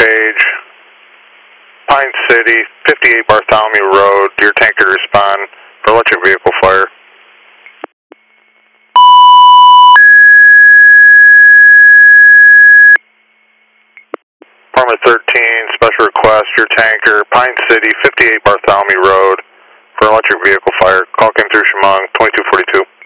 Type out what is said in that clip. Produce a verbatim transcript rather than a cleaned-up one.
Page, Pine City, fifty-eight Bartholomew Road, your tanker to respond for electric vehicle fire. Department thirteen, special request, your tanker, Pine City, fifty-eight Bartholomew Road, for electric vehicle fire. Call came through Chemung, twenty-two forty-two.